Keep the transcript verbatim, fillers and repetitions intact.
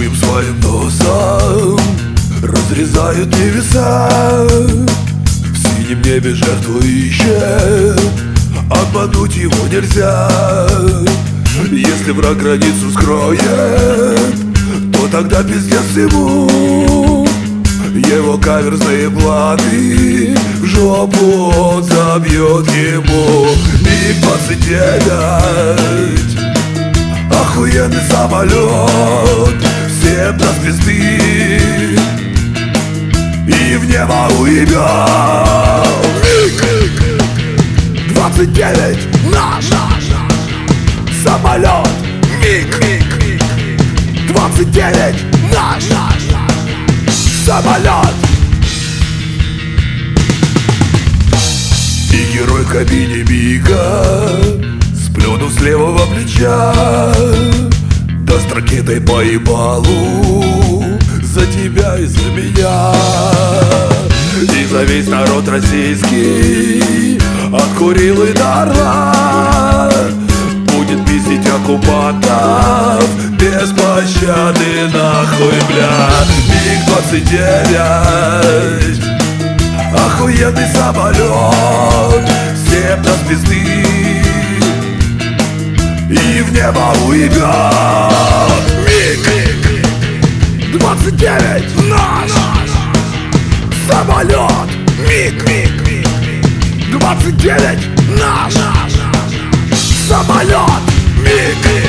одним своим носом разрезают небеса. В синем небе жертву ищет, обмануть его нельзя. Если враг границу скроет, то тогда пиздец ему. Его каверзные планы в жопу он забьет ему. Миг двадцать девять, охуенный самолет, всем до звезды и в небо уебет. Миг двадцать девять, наш самолет. Миг двадцать девять, наш самолет. И герой в кабине мига, сплюнув с левого плеча, даст ракетой по ебалу за тебя и за меня. И за весь народ российский от Курилы до Орла будет пиздить оккупантов без пощады, нахуй, бля. Миг двадцать девять, охуенный самолет, всем до звезды и в небо уебет. Миг двадцать девять, наш самолет. Миг двадцать девять, наш самолет. Миг